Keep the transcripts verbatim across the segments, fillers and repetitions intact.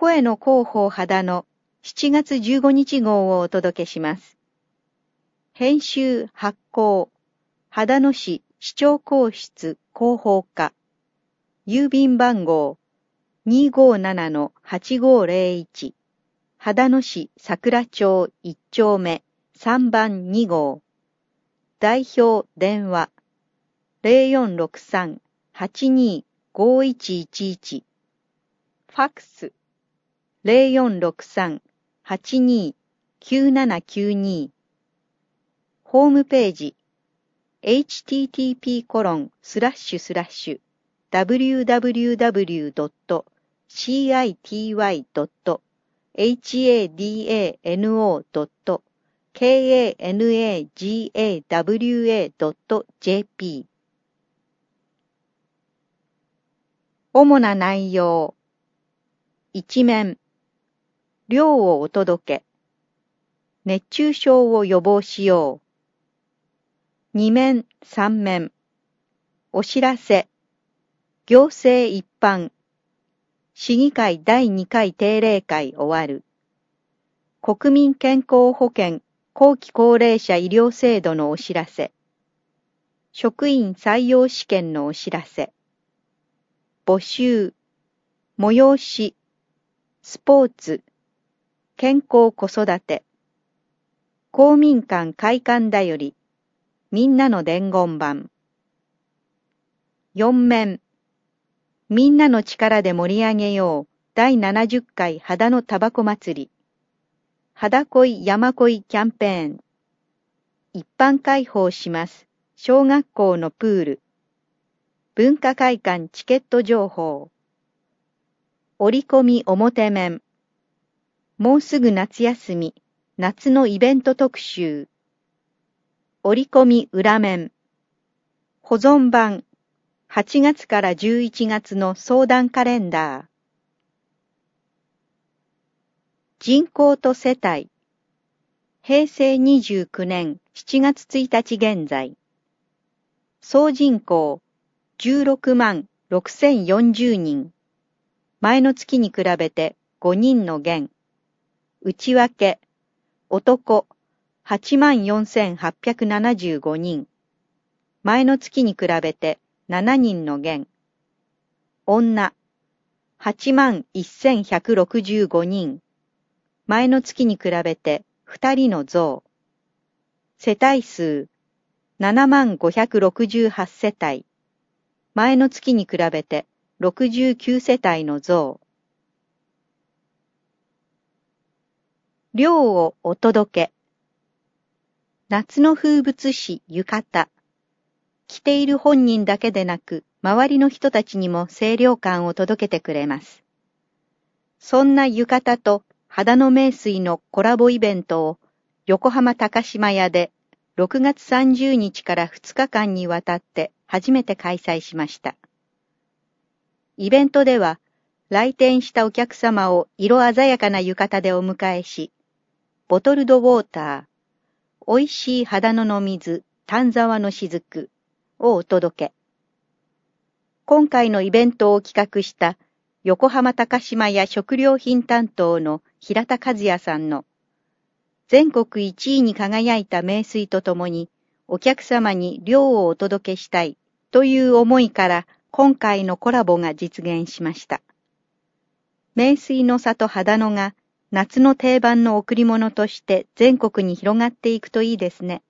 声の広報肌のしちがつじゅうごにち号をお届けします。編集発行、秦野市市長公室広報課、郵便番号 にーごーななのはちごーぜろいち、秦野市桜町いっちょうめさんばんに号、代表電話 ゼロよんろくさん はちにー ごいちいちいち、ファックス ゼロよんろくさん はちにー きゅうななきゅうに、ホームページ エイチティーティーピーコロンスラッシュスラッシュダブリューダブリューダブリュードットシーアイティーワイドットエイチエーディーエーエヌオードットケーエーエヌエージーエーダブリューエードットジェーピー。 主な内容。一面、涼をお届け、熱中症を予防しよう。二面、三面、お知らせ、行政一般、市議会だいにかい定例会終わる。国民健康保険後期高齢者医療制度のお知らせ。職員採用試験のお知らせ。募集、催し、スポーツ、健康子育て。公民館開館だより、みんなの伝言板。四面、みんなの力で盛り上げようだいななじゅっかい秦野タバコ祭り。肌恋山恋キャンペーン。一般開放します。小学校のプール。文化会館チケット情報。折り込み表面。もうすぐ夏休み、夏のイベント特集。折り込み裏面。保存版。はちがつからじゅういちがつの相談カレンダー。人口と世帯。へいせいにじゅうきゅうねんしちがつついたち現在。総人口じゅうろくまんろくせんよんじゅうにん。前の月に比べてごにんの減。内訳、男はちまんよんせんはっぴゃくななじゅうごにん。前の月に比べてしちにんの減。女はちまんせんひゃくろくじゅうごにん。前の月に比べてふたりの増。世帯数ななまんごひゃくろくじゅうはち世帯。前の月に比べてろくじゅうきゅう世帯の増。涼をお届け。夏の風物詩浴衣。着ている本人だけでなく、周りの人たちにも清涼感を届けてくれます。そんな浴衣と秦野名水のコラボイベントを横浜高島屋でろくがつさんじゅうにちからふつかかんにわたって初めて開催しました。イベントでは来店したお客様を色鮮やかな浴衣でお迎えし、ボトルドウォーター、おいしい秦野の水、丹沢の雫をお届け。今回のイベントを企画した横浜高島屋食料品担当の平田和也さんの全国いちいに輝いた名水とともにお客様に涼をお届けしたいという思いから今回のコラボが実現しました。名水の里秦野が夏の定番の贈り物として全国に広がっていくといいですね。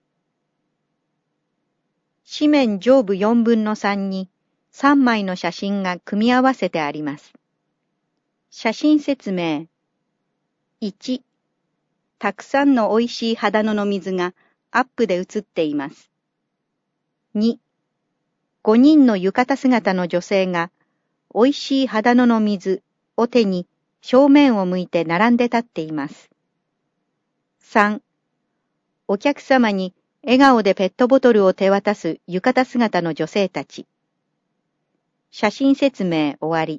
紙面上部よんぶんのさんにさんまいの写真が組み合わせてあります。写真説明。いち、たくさんのおいしい秦野の水がアップで写っています。に、ごにんの浴衣姿の女性がおいしい秦野の水を手に正面を向いて並んで立っています。さん、お客様に笑顔でペットボトルを手渡す浴衣姿の女性たち。写真説明終わり。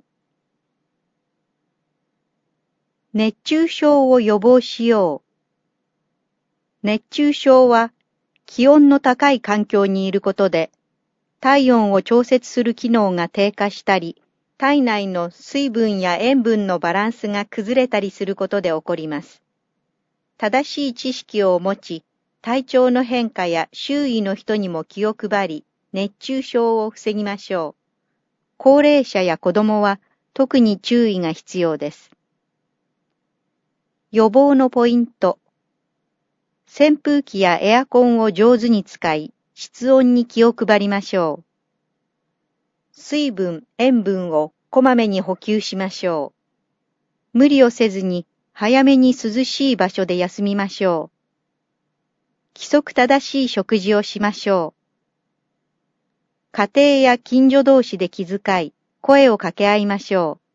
熱中症を予防しよう。熱中症は気温の高い環境にいることで体温を調節する機能が低下したり、 体内の水分や塩分のバランスが崩れたりすることで起こります。正しい知識を持ち、体調の変化や周囲の人にも気を配り、熱中症を防ぎましょう。高齢者や子供は特に注意が必要です。予防のポイント。扇風機やエアコンを上手に使い、室温に気を配りましょう。水分、塩分をこまめに補給しましょう。無理をせずに早めに涼しい場所で休みましょう。規則正しい食事をしましょう。家庭や近所同士で気遣い、声を掛け合いましょう。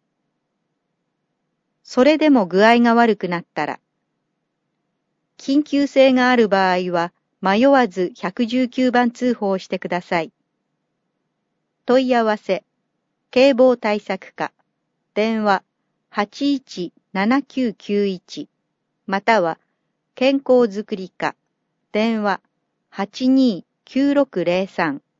それでも具合が悪くなったら、緊急性がある場合は迷わずいちいちきゅうばん通報してください。問い合わせ、警防対策課、電話 はちいちななきゅうきゅういち または健康づくり課、電話 はちにーきゅうろくぜろさん。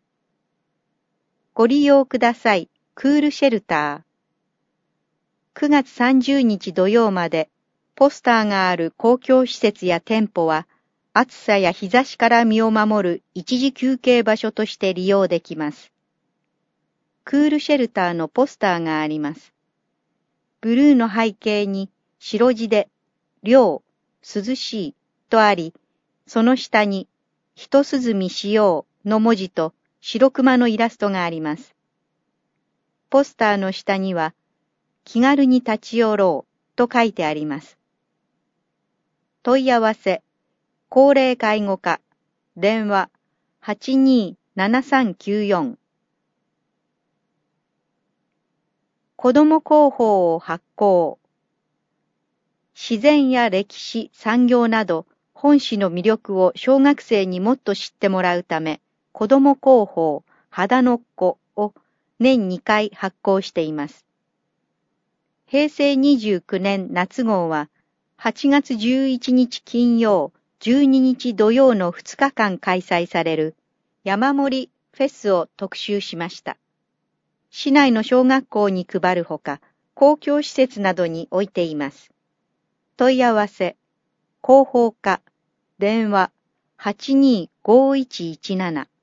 ご利用ください。クールシェルター。くがつさんじゅうにち土曜まで、ポスターがある公共施設や店舗は、暑さや日差しから身を守る一時休憩場所として利用できます。クールシェルターのポスターがあります。ブルーの背景に白地で、涼、涼しいとあり、その下に、一涼みしようの文字と白熊のイラストがあります。ポスターの下には、気軽に立ち寄ろうと書いてあります。問い合わせ、高齢介護課、電話 はちにーななさんきゅうよん。子ども広報を発行。自然や歴史、産業など本市の魅力を小学生にもっと知ってもらうため、子ども広報、肌のっこを年にかい発行しています。へいせいにじゅうきゅうねん夏号ははちがつじゅういちにち金曜、じゅうににち土曜のふつかかん開催される山盛りフェスを特集しました。市内の小学校に配るほか、公共施設などに置いています。問い合わせ、広報課、電話 はちにーごーいちいちなな。